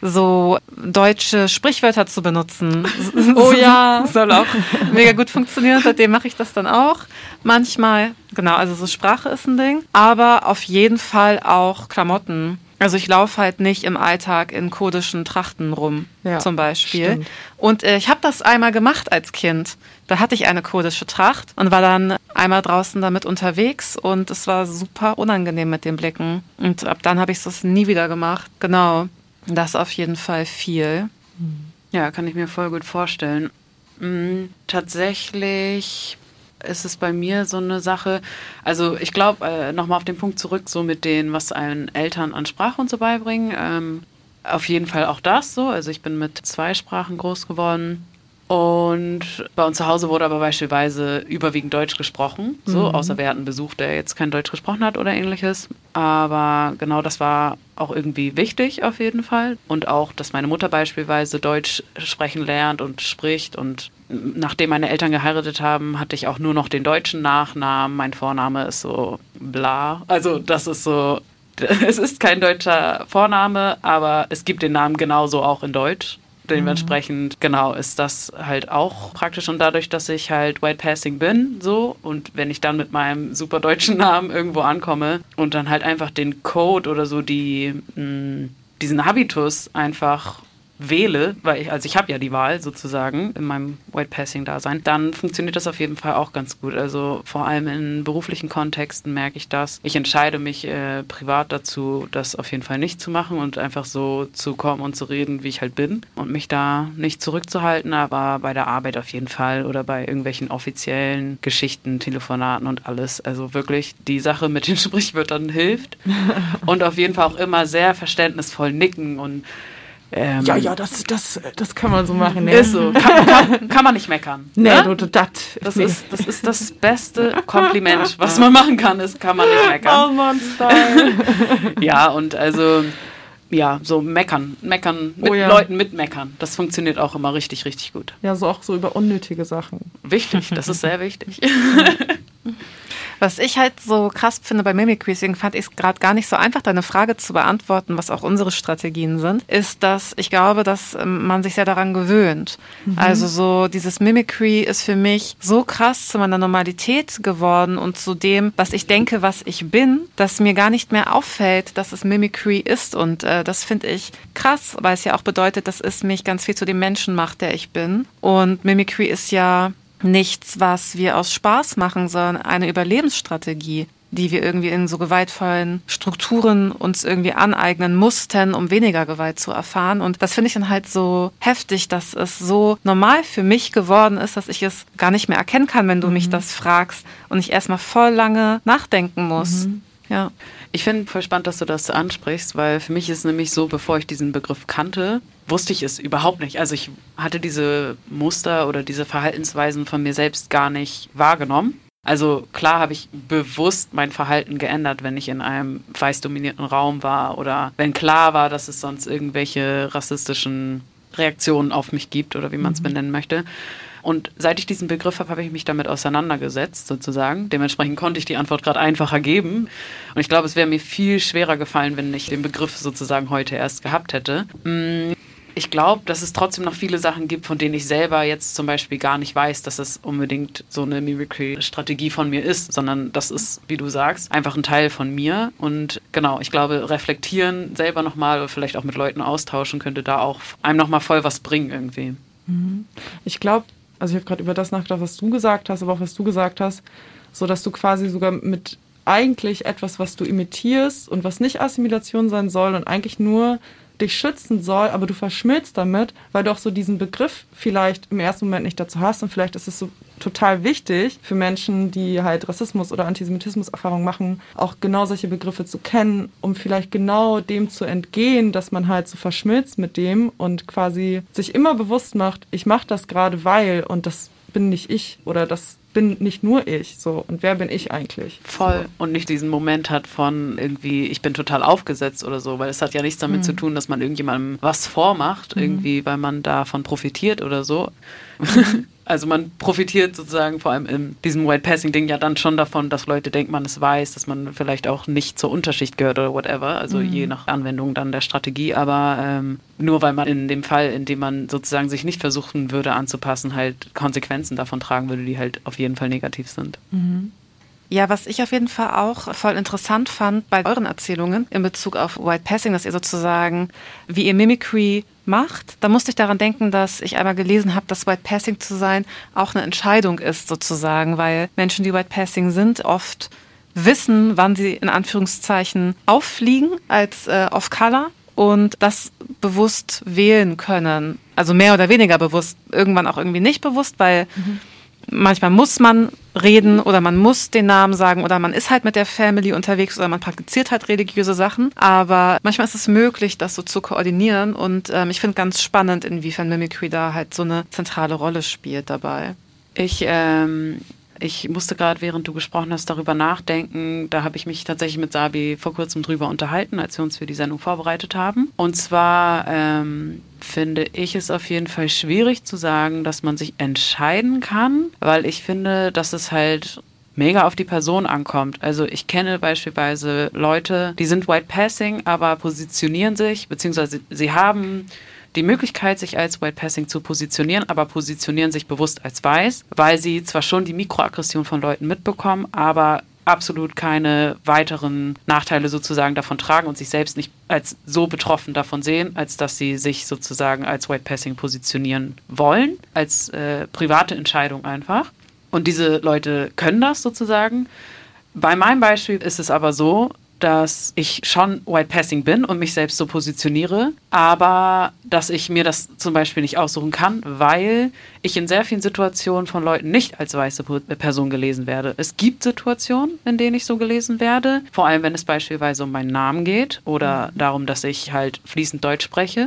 so deutsche Sprichwörter zu benutzen. Oh ja. Soll auch mega gut funktionieren. Seitdem mache ich das dann auch. Manchmal, genau, also so Sprache ist ein Ding. Aber auf jeden Fall auch Klamotten. Also ich laufe halt nicht im Alltag in kurdischen Trachten rum, ja, zum Beispiel. Stimmt. Und äh, ich habe das einmal gemacht als Kind. Da hatte ich eine kurdische Tracht und war dann einmal draußen damit unterwegs und es war super unangenehm mit den Blicken. Und ab dann habe ich es nie wieder gemacht. Genau, das auf jeden Fall viel. Ja, kann ich mir voll gut vorstellen. Mhm, tatsächlich ist es bei mir so eine Sache, also ich glaube, äh, nochmal auf den Punkt zurück, so mit den, was einen Eltern an Sprache und so beibringen, ähm, auf jeden Fall auch das so, also ich bin mit zwei Sprachen groß geworden und bei uns zu Hause wurde aber beispielsweise überwiegend Deutsch gesprochen, so, mhm. außer wir hatten Besuch, der jetzt kein Deutsch gesprochen hat oder ähnliches, aber genau, das war auch irgendwie wichtig auf jeden Fall und auch, dass meine Mutter beispielsweise Deutsch sprechen lernt und spricht und nachdem meine Eltern geheiratet haben, hatte ich auch nur noch den deutschen Nachnamen. Mein Vorname ist so bla. Also das ist so, es ist kein deutscher Vorname, aber es gibt den Namen genauso auch in Deutsch. Dementsprechend, mhm. genau, ist das halt auch praktisch. Und dadurch, dass ich halt White Passing bin, so, und wenn ich dann mit meinem super deutschen Namen irgendwo ankomme und dann halt einfach den Code oder so, die mh, diesen Habitus einfach wähle, weil ich, also ich habe ja die Wahl sozusagen in meinem White Passing-Dasein, dann funktioniert das auf jeden Fall auch ganz gut. Also vor allem in beruflichen Kontexten merke ich das. Ich entscheide mich äh, privat dazu, das auf jeden Fall nicht zu machen und einfach so zu kommen und zu reden, wie ich halt bin und mich da nicht zurückzuhalten, aber bei der Arbeit auf jeden Fall oder bei irgendwelchen offiziellen Geschichten, Telefonaten und alles. Also wirklich die Sache mit den Sprichwörtern hilft und auf jeden Fall auch immer sehr verständnisvoll nicken und Ähm, ja, ja, das, das, das kann man so machen. Ne? Ist so. Kann, kann, kann man nicht meckern. Nee, ne? du, du, dat. Das, nee. ist, das ist das beste Kompliment, was man machen kann, ist, kann man nicht meckern. Oh Mann, Style. Ja, und also, ja, so meckern. Meckern, mit oh, ja. Leuten mitmeckern. Das funktioniert auch immer richtig, richtig gut. Ja, so auch so über unnötige Sachen. Wichtig, das ist sehr wichtig. Was ich halt so krass finde bei Mimicry, deswegen fand ich es gerade gar nicht so einfach, deine Frage zu beantworten, was auch unsere Strategien sind, ist, dass ich glaube, dass man sich sehr daran gewöhnt. Mhm. Also so dieses Mimicry ist für mich so krass zu meiner Normalität geworden und zu dem, was ich denke, was ich bin, dass mir gar nicht mehr auffällt, dass es Mimicry ist. Und äh, das finde ich krass, weil es ja auch bedeutet, dass es mich ganz viel zu dem Menschen macht, der ich bin. Und Mimicry ist ja nichts, was wir aus Spaß machen, sondern eine Überlebensstrategie, die wir irgendwie in so gewaltvollen Strukturen uns irgendwie aneignen mussten, um weniger Gewalt zu erfahren. Und das finde ich dann halt so heftig, dass es so normal für mich geworden ist, dass ich es gar nicht mehr erkennen kann, wenn du mhm. mich das fragst und ich erstmal voll lange nachdenken muss. Mhm. Ja. Ich finde voll spannend, dass du das ansprichst, weil für mich ist es nämlich so, bevor ich diesen Begriff kannte, wusste ich es überhaupt nicht. Also ich hatte diese Muster oder diese Verhaltensweisen von mir selbst gar nicht wahrgenommen. Also klar habe ich bewusst mein Verhalten geändert, wenn ich in einem weiß dominierten Raum war oder wenn klar war, dass es sonst irgendwelche rassistischen Reaktionen auf mich gibt oder wie man es mhm. benennen möchte. Und seit ich diesen Begriff habe, habe ich mich damit auseinandergesetzt, sozusagen. Dementsprechend konnte ich die Antwort gerade einfacher geben. Und ich glaube, es wäre mir viel schwerer gefallen, wenn ich den Begriff sozusagen heute erst gehabt hätte. Ich glaube, dass es trotzdem noch viele Sachen gibt, von denen ich selber jetzt zum Beispiel gar nicht weiß, dass es unbedingt so eine Mimicry-Strategie von mir ist, sondern das ist, wie du sagst, einfach ein Teil von mir. Und genau, ich glaube, reflektieren selber nochmal oder vielleicht auch mit Leuten austauschen könnte da auch einem nochmal voll was bringen irgendwie. Ich glaube, also ich habe gerade über das nachgedacht, was du gesagt hast, aber auch was du gesagt hast, so dass du quasi sogar mit eigentlich etwas, was du imitierst und was nicht Assimilation sein soll und eigentlich nur dich schützen soll, aber du verschmilzt damit, weil du auch so diesen Begriff vielleicht im ersten Moment nicht dazu hast und vielleicht ist es so total wichtig für Menschen, die halt Rassismus oder Antisemitismus-Erfahrungen machen, auch genau solche Begriffe zu kennen, um vielleicht genau dem zu entgehen, dass man halt so verschmilzt mit dem und quasi sich immer bewusst macht, ich mache das gerade weil und das bin nicht ich oder das bin nicht nur ich, so, und wer bin ich eigentlich? Voll. So. Und nicht diesen Moment hat von irgendwie, ich bin total aufgesetzt oder so, weil es hat ja nichts damit mhm. zu tun, dass man irgendjemandem was vormacht, mhm. irgendwie, weil man davon profitiert oder so. Mhm. Also man profitiert sozusagen vor allem in diesem White-Passing-Ding ja dann schon davon, dass Leute denken, man es weiß, dass man vielleicht auch nicht zur Unterschicht gehört oder whatever, also mhm. je nach Anwendung dann der Strategie, aber ähm, nur weil man in dem Fall, in dem man sozusagen sich nicht versuchen würde anzupassen, halt Konsequenzen davon tragen würde, die halt auf jeden Fall negativ sind. Mhm. Ja, was ich auf jeden Fall auch voll interessant fand bei euren Erzählungen in Bezug auf White Passing, dass ihr sozusagen, wie ihr Mimicry macht, da musste ich daran denken, dass ich einmal gelesen habe, dass White Passing zu sein auch eine Entscheidung ist sozusagen, weil Menschen, die White Passing sind, oft wissen, wann sie in Anführungszeichen auffliegen als äh, Off-Color und das bewusst wählen können. Also mehr oder weniger bewusst, irgendwann auch irgendwie nicht bewusst, weil mhm. manchmal muss man reden oder man muss den Namen sagen oder man ist halt mit der Family unterwegs oder man praktiziert halt religiöse Sachen. Aber manchmal ist es möglich, das so zu koordinieren und ähm, ich finde ganz spannend, inwiefern Mimicry da halt so eine zentrale Rolle spielt dabei. Ich, ähm, ich musste gerade, während du gesprochen hast, darüber nachdenken. Da habe ich mich tatsächlich mit Sabi vor kurzem drüber unterhalten, als wir uns für die Sendung vorbereitet haben. Und zwar ähm, finde ich es auf jeden Fall schwierig zu sagen, dass man sich entscheiden kann, weil ich finde, dass es halt mega auf die Person ankommt. Also ich kenne beispielsweise Leute, die sind White Passing, aber positionieren sich, beziehungsweise sie haben die Möglichkeit, sich als White Passing zu positionieren, aber positionieren sich bewusst als weiß, weil sie zwar schon die Mikroaggression von Leuten mitbekommen, aber absolut keine weiteren Nachteile sozusagen davon tragen und sich selbst nicht als so betroffen davon sehen, als dass sie sich sozusagen als White Passing positionieren wollen, als äh, private Entscheidung einfach. Und diese Leute können das sozusagen. Bei meinem Beispiel ist es aber so, dass ich schon White Passing bin und mich selbst so positioniere, aber dass ich mir das zum Beispiel nicht aussuchen kann, weil ich in sehr vielen Situationen von Leuten nicht als weiße Person gelesen werde. Es gibt Situationen, in denen ich so gelesen werde, vor allem wenn es beispielsweise um meinen Namen geht oder mhm. darum, dass ich halt fließend Deutsch spreche,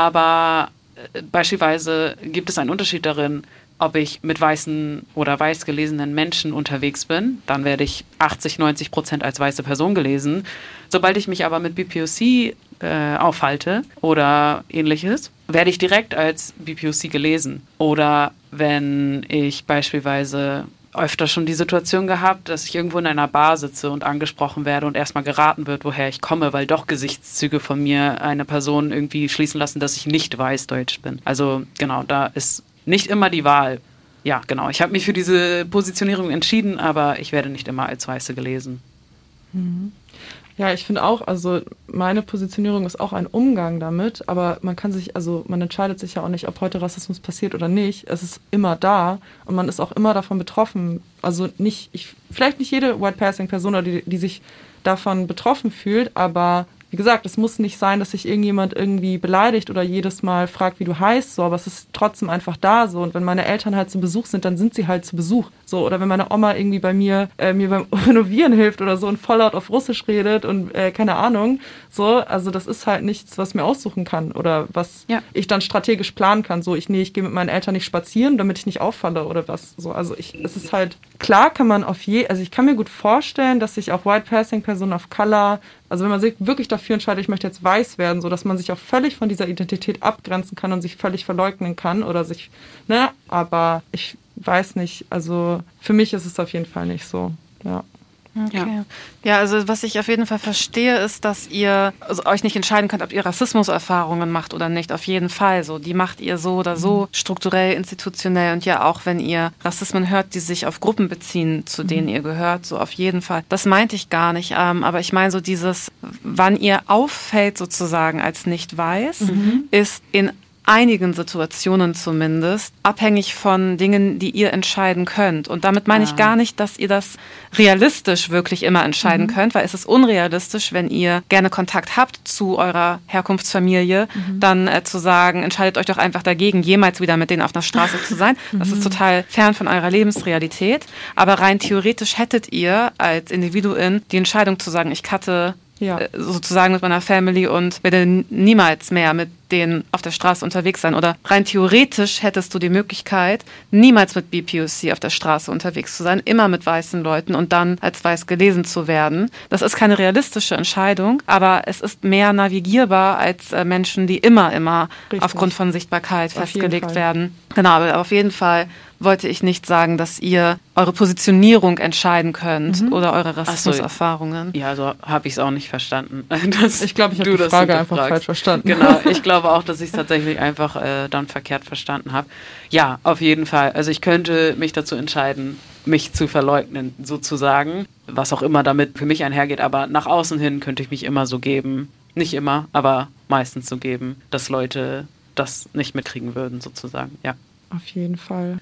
aber äh, beispielsweise gibt es einen Unterschied darin, ob ich mit weißen oder weiß gelesenen Menschen unterwegs bin, dann werde ich achtzig, neunzig Prozent als weiße Person gelesen. Sobald ich mich aber mit B P O C äh, aufhalte oder ähnliches, werde ich direkt als B P O C gelesen. Oder wenn ich beispielsweise öfter schon die Situation gehabt, dass ich irgendwo in einer Bar sitze und angesprochen werde und erstmal geraten wird, woher ich komme, weil doch Gesichtszüge von mir eine Person irgendwie schließen lassen, dass ich nicht weißdeutsch bin. Also genau, da ist nicht immer die Wahl. Ja, genau. Ich habe mich für diese Positionierung entschieden, aber ich werde nicht immer als Weiße gelesen. Ja, ich finde auch, also meine Positionierung ist auch ein Umgang damit, aber man kann sich, also man entscheidet sich ja auch nicht, ob heute Rassismus passiert oder nicht. Es ist immer da und man ist auch immer davon betroffen. Also nicht, ich, vielleicht nicht jede White-Passing-Person, die, die sich davon betroffen fühlt, aber wie gesagt, es muss nicht sein, dass sich irgendjemand irgendwie beleidigt oder jedes Mal fragt, wie du heißt, so, aber es ist trotzdem einfach da so. Und wenn meine Eltern halt zu Besuch sind, dann sind sie halt zu Besuch. So, oder wenn meine Oma irgendwie bei mir, äh, mir beim Renovieren hilft oder so und voll laut auf Russisch redet und äh, keine Ahnung. So, also das ist halt nichts, was mir aussuchen kann oder was ja. ich dann strategisch planen kann. So, ich, nee, ich gehe mit meinen Eltern nicht spazieren, damit ich nicht auffalle oder was. So, also ich, es ist halt, klar kann man auf je, also ich kann mir gut vorstellen, dass sich auch White-Passing-Personen of Color, also wenn man sich wirklich dafür entscheidet, ich möchte jetzt weiß werden, so dass man sich auch völlig von dieser Identität abgrenzen kann und sich völlig verleugnen kann oder sich, ne, aber ich weiß nicht, also für mich ist es auf jeden Fall nicht so, ja. Okay. Ja, also was ich auf jeden Fall verstehe, ist, dass ihr also euch nicht entscheiden könnt, ob ihr Rassismuserfahrungen macht oder nicht. Auf jeden Fall so. Die macht ihr so oder so, mhm. strukturell, institutionell und ja auch, wenn ihr Rassismen hört, die sich auf Gruppen beziehen, zu mhm. denen ihr gehört, so auf jeden Fall. Das meinte ich gar nicht, ähm, aber ich meine so dieses, wann ihr auffällt sozusagen als nicht weiß, mhm. ist in einigen Situationen zumindest abhängig von Dingen, die ihr entscheiden könnt. Und damit meine ah. ich gar nicht, dass ihr das realistisch wirklich immer entscheiden mhm. könnt, weil es ist unrealistisch, wenn ihr gerne Kontakt habt zu eurer Herkunftsfamilie, mhm. dann äh, zu sagen, entscheidet euch doch einfach dagegen, jemals wieder mit denen auf einer Straße zu sein. Das ist total fern von eurer Lebensrealität. Aber rein theoretisch hättet ihr als Individuin die Entscheidung zu sagen, ich cutte ja. sozusagen mit meiner Family und werde niemals mehr mit denen auf der Straße unterwegs sein. Oder rein theoretisch hättest du die Möglichkeit, niemals mit B P O C auf der Straße unterwegs zu sein, immer mit weißen Leuten und dann als weiß gelesen zu werden. Das ist keine realistische Entscheidung, aber es ist mehr navigierbar als äh, Menschen, die immer, immer Richtig. aufgrund von Sichtbarkeit auf festgelegt werden. Genau, aber auf jeden Fall wollte ich nicht sagen, dass ihr eure Positionierung entscheiden könnt mhm. oder eure Rassismuserfahrungen. So, ja, so habe ich es auch nicht verstanden. Ich glaube, ich habe die Frage einfach falsch verstanden. Genau, ich glaube auch, dass ich es tatsächlich einfach äh, dann verkehrt verstanden habe. Ja, auf jeden Fall. Also ich könnte mich dazu entscheiden, mich zu verleugnen, sozusagen. Was auch immer damit für mich einhergeht. Aber nach außen hin könnte ich mich immer so geben. Nicht immer, aber meistens so geben, dass Leute das nicht mitkriegen würden, sozusagen. Ja. Auf jeden Fall.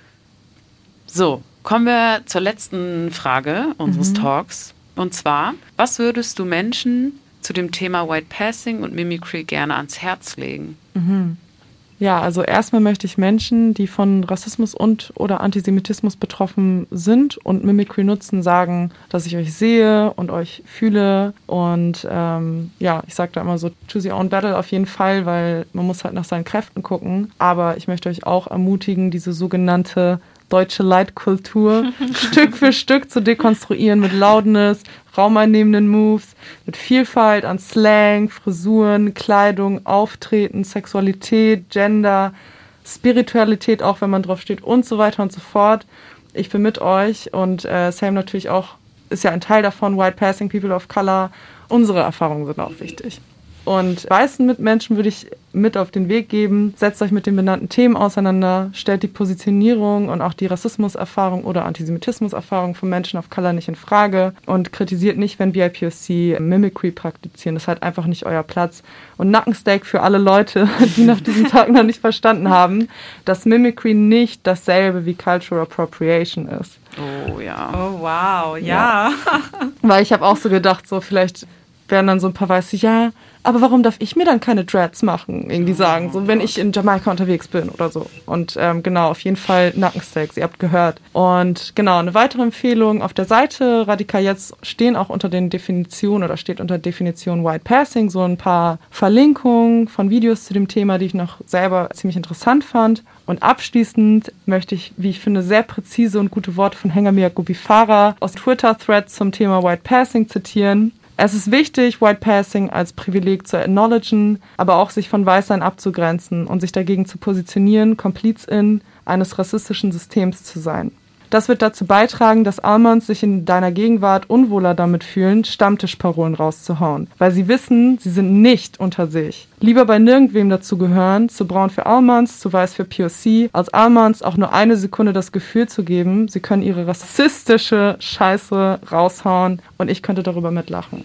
So, kommen wir zur letzten Frage unseres mhm. Talks. Und zwar, was würdest du Menschen zu dem Thema White Passing und Mimicry gerne ans Herz legen? Mhm. Ja, also erstmal möchte ich Menschen, die von Rassismus und oder Antisemitismus betroffen sind und Mimicry nutzen, sagen, dass ich euch sehe und euch fühle. Und ähm, ja, ich sage da immer so, choose your own battle auf jeden Fall, weil man muss halt nach seinen Kräften gucken. Aber ich möchte euch auch ermutigen, diese sogenannte deutsche Leitkultur Stück für Stück zu dekonstruieren mit Loudness, raumeinnehmenden Moves, mit Vielfalt an Slang, Frisuren, Kleidung, Auftreten, Sexualität, Gender, Spiritualität, auch wenn man drauf steht und so weiter und so fort. Ich bin mit euch und äh, Sam natürlich auch, ist ja ein Teil davon, White Passing, People of Color. Unsere Erfahrungen sind auch wichtig. Und weißen Mitmenschen würde ich mit auf den Weg geben, setzt euch mit den benannten Themen auseinander, stellt die Positionierung und auch die Rassismuserfahrung oder Antisemitismuserfahrung von Menschen of Color nicht in Frage und kritisiert nicht, wenn B I P O C Mimicry praktizieren. Das ist halt einfach nicht euer Platz. Und Nackensteak für alle Leute, die nach diesem Tag noch nicht verstanden haben, dass Mimicry nicht dasselbe wie Cultural Appropriation ist. Oh ja. Oh wow, ja. ja. Weil ich habe auch so gedacht, so vielleicht werden dann so ein paar Weiße, ja, aber warum darf ich mir dann keine Dreads machen? Irgendwie sagen, so wenn ich in Jamaika unterwegs bin oder so. Und ähm, genau, auf jeden Fall Nackensteaks, ihr habt gehört. Und genau, eine weitere Empfehlung, auf der Seite Radikal Jetzt stehen auch unter den Definitionen oder steht unter Definition White Passing so ein paar Verlinkungen von Videos zu dem Thema, die ich noch selber ziemlich interessant fand. Und abschließend möchte ich, wie ich finde, sehr präzise und gute Worte von Hengame Yacoubi-Farah aus Twitter-Threads zum Thema White Passing zitieren. Es ist wichtig, White Passing als Privileg zu acknowledgen, aber auch sich von Weißsein abzugrenzen und sich dagegen zu positionieren, Komplizin eines rassistischen Systems zu sein. Das wird dazu beitragen, dass Almans sich in deiner Gegenwart unwohler damit fühlen, Stammtischparolen rauszuhauen, weil sie wissen, sie sind nicht unter sich. Lieber bei nirgendwem dazu gehören, zu braun für Almans, zu weiß für P O C, als Almans auch nur eine Sekunde das Gefühl zu geben, sie können ihre rassistische Scheiße raushauen und ich könnte darüber mitlachen.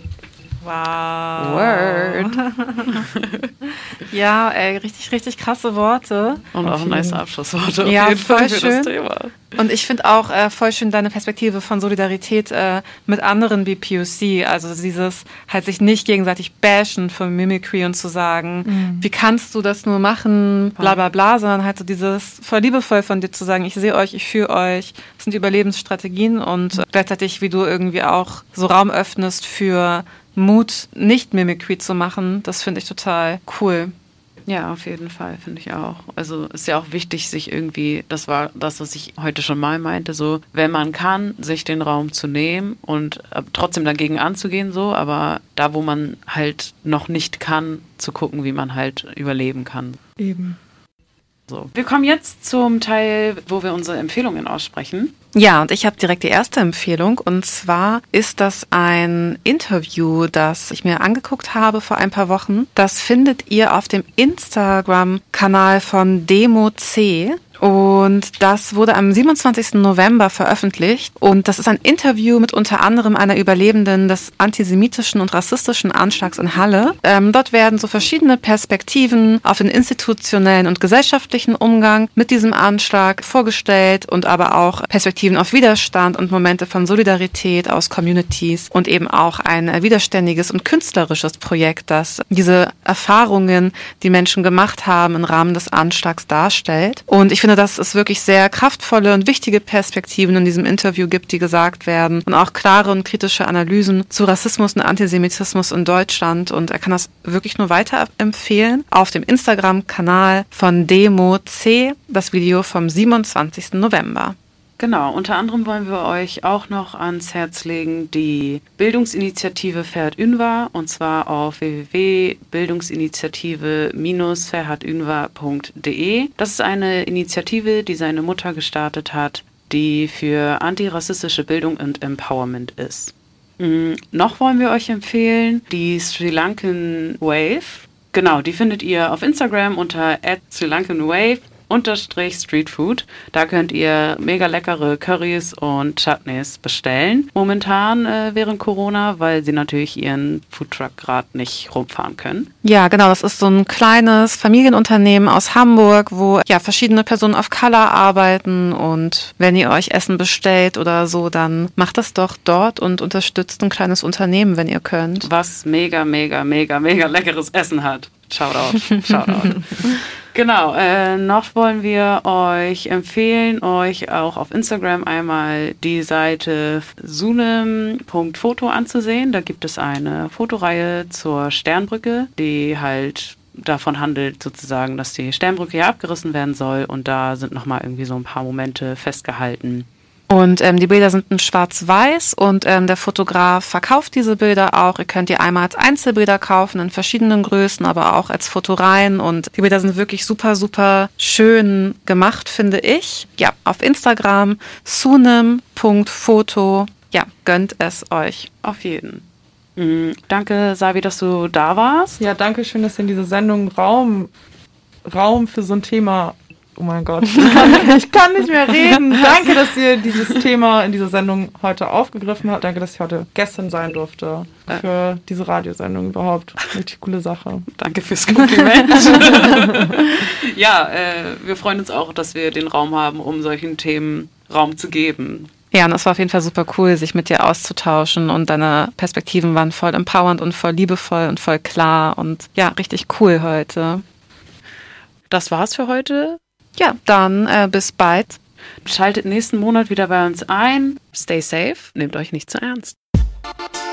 Wow. Word. Ja, ey, richtig, richtig krasse Worte. Und auch nice Abschlussworte. Ja, auf jeden voll Fall für schön. Das Thema. Und ich finde auch äh, voll schön deine Perspektive von Solidarität äh, mit anderen B P O C. Also dieses halt sich nicht gegenseitig bashen für Mimicry und zu sagen, mhm. wie kannst du das nur machen, bla bla bla, sondern halt so dieses voll liebevoll von dir zu sagen, ich sehe euch, ich fühle euch. Das sind Überlebensstrategien und äh, gleichzeitig, wie du irgendwie auch so Raum öffnest für Mut, nicht Mimicry zu machen, das finde ich total cool. Ja, auf jeden Fall, finde ich auch. Also ist ja auch wichtig, sich irgendwie, das war das, was ich heute schon mal meinte, so, wenn man kann, sich den Raum zu nehmen und äh, trotzdem dagegen anzugehen, so, aber da, wo man halt noch nicht kann, zu gucken, wie man halt überleben kann. Eben. So. Wir kommen jetzt zum Teil, wo wir unsere Empfehlungen aussprechen. Ja, und ich habe direkt die erste Empfehlung. Und zwar ist das ein Interview, das ich mir angeguckt habe vor ein paar Wochen. Das findet ihr auf dem Instagram-Kanal von Demo C. Und das wurde am siebenundzwanzigsten November veröffentlicht. Und das ist ein Interview mit unter anderem einer Überlebenden des antisemitischen und rassistischen Anschlags in Halle. Ähm, dort werden so verschiedene Perspektiven auf den institutionellen und gesellschaftlichen Umgang mit diesem Anschlag vorgestellt und aber auch Perspektiven auf Widerstand und Momente von Solidarität aus Communities und eben auch ein widerständiges und künstlerisches Projekt, das diese Erfahrungen, die Menschen gemacht haben, im Rahmen des Anschlags darstellt. Und ich finde finde, dass es wirklich sehr kraftvolle und wichtige Perspektiven in diesem Interview gibt, die gesagt werden und auch klare und kritische Analysen zu Rassismus und Antisemitismus in Deutschland und er kann das wirklich nur weiterempfehlen. Auf dem Instagram-Kanal von Demo C, das Video vom siebenundzwanzigsten November. Genau, unter anderem wollen wir euch auch noch ans Herz legen die Bildungsinitiative Ferhat Ünver und zwar auf w w w punkt bildungsinitiative Bindestrich ferhat ünver punkt d e. Das ist eine Initiative, die seine Mutter gestartet hat, die für antirassistische Bildung und Empowerment ist. Mhm. Noch wollen wir euch empfehlen die Sri Lankan Wave. Genau, die findet ihr auf Instagram unter at Sri Lankan Wave. Unterstrich Streetfood. Da könnt ihr mega leckere Currys und Chutneys bestellen. Momentan äh, während Corona, weil sie natürlich ihren Foodtruck gerade nicht rumfahren können. Ja, genau. Das ist so ein kleines Familienunternehmen aus Hamburg, wo ja verschiedene Personen of Color arbeiten und wenn ihr euch Essen bestellt oder so, dann macht das doch dort und unterstützt ein kleines Unternehmen, wenn ihr könnt. Was mega, mega, mega, mega leckeres Essen hat. Shoutout, Shoutout. Genau, äh, noch wollen wir euch empfehlen, euch auch auf Instagram einmal die Seite sunem punkt foto anzusehen. Da gibt es eine Fotoreihe zur Sternbrücke, die halt davon handelt sozusagen, dass die Sternbrücke ja abgerissen werden soll und da sind nochmal irgendwie so ein paar Momente festgehalten. Und ähm, die Bilder sind in schwarz-weiß und ähm, der Fotograf verkauft diese Bilder auch. Ihr könnt die einmal als Einzelbilder kaufen in verschiedenen Größen, aber auch als Fotoreihen. Und die Bilder sind wirklich super, super schön gemacht, finde ich. Ja, auf Instagram sunem punkt foto. Ja, gönnt es euch. Auf jeden. Mhm. Danke, Sabi, dass du da warst. Ja, danke schön, dass ihr in dieser Sendung Raum, Raum für so ein Thema... Oh mein Gott, ich kann nicht mehr reden. Danke, dass ihr dieses Thema in dieser Sendung heute aufgegriffen habt. Danke, dass ich heute Gästin sein durfte für diese Radiosendung überhaupt. Richtig coole Sache. Danke fürs Kompliment. Ja, äh, wir freuen uns auch, dass wir den Raum haben, um solchen Themen Raum zu geben. Ja, und es war auf jeden Fall super cool, sich mit dir auszutauschen und deine Perspektiven waren voll empowernd und voll liebevoll und voll klar und ja, richtig cool heute. Das war's für heute. Ja, dann äh, bis bald. Schaltet nächsten Monat wieder bei uns ein. Stay safe, nehmt euch nicht zu ernst.